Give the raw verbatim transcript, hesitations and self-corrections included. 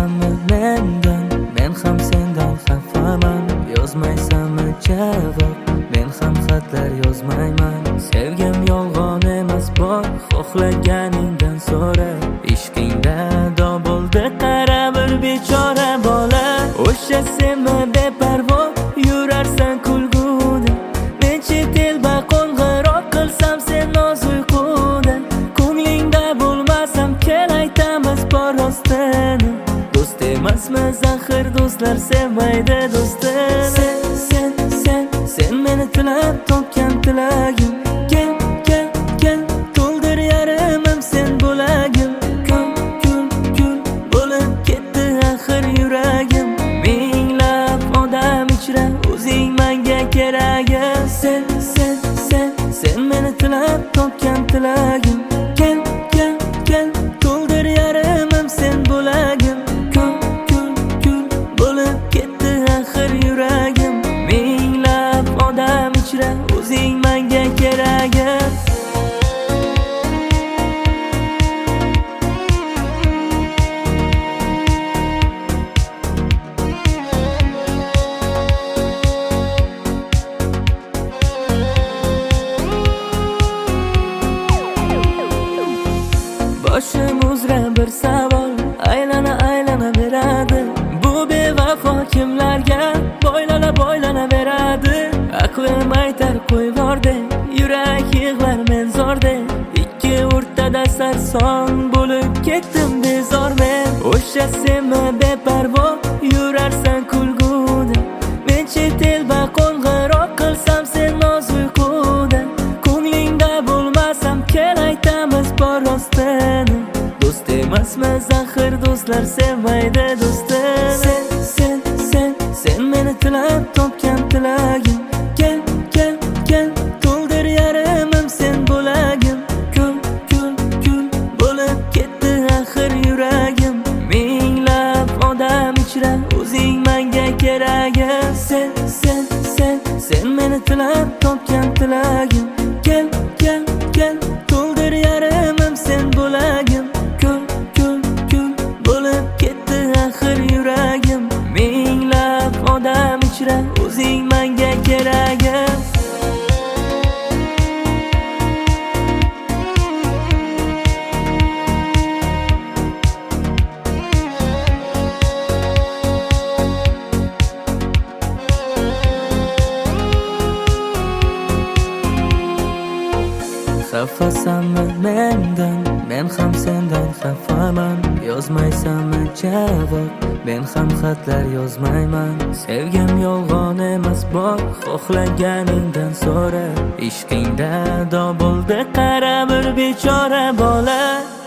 So'ramaysanmi mendan, men ham sendan xafaman. Yozmaysanmi javob, men ham xatlar yozmayman. Sevgim yolg'on emas, bor xohlaganingdan so'ra. Ishqingda do bo'ldi qara bir bechora bola. O'sha senmi beparvo yurarsan kulguda. Men chet elda qo'ng'iroq qilsam sen noz uyquda. Ko'nglingda bo'lmasam kel aytamiz bor rostini. Do'st emasmi zahir, do'stlar sevmaydi do'stini. Sen, sen, sen, sen meni tilab topgan tilagim. Kel, kel, kel, to'ldir yarimim sen bo'lagim. Kul, kul, kul bo'lib ketdi axir yuragim. Minglab odam ichra o'zing menga keragim. Sen, sen, sen, sen meni tilab topgan tilagim. Kel, kel, kel, to'ldir yarimim sen bo'lagim. Kul, kul, kul bo'lib ketdi axir yuragim. Minglab odam ichra o'zing menga keragim. Boshim uzra bir savol aylana aylana beradi. Bu bevafo kimlarga boylana boylana beradi. Aqlim aytar qo'y bordi, yurak yig'lar men zorda. Ikki o'rtada sarson bo'lib ketdim bezor men. O'sha senmi beparvo yurarsan kulguda. Men chet elda qo'ng'iroq qilsam sen noz uyquda. Ko'nglingda bo'lmasam kel aytamiz bor rostini. Do'st emasmi zahir, do'stlar sevmaydi do'stini. Sen, sen, sen, sen meni tilab topgan tilagim. Kel, kel, kel, to'ldir yarimim sen bo'lagim. Kul, kul, kul bo'lib ketdi axir yuragim. Minglab odam ichra o'zing menga keragim. Sen, sen, sen, sen meni tilab topgan tilagim. Kel, kel, kel, to'ldir yarimim sen bo'lagim. Kul, kul, kul bo'lib ketdi axir yuragim. Minglab odam ichra o'zing menga keragim. Xafasanmi mendan, men ham sendan xafaman. Yozmaysanmi javob, men ham xatlar yozmayman. Sevgim yolg'on emas, bor xohlaganingdan so'ra. Ishqingda do bo'ldi qara bir bechora bola.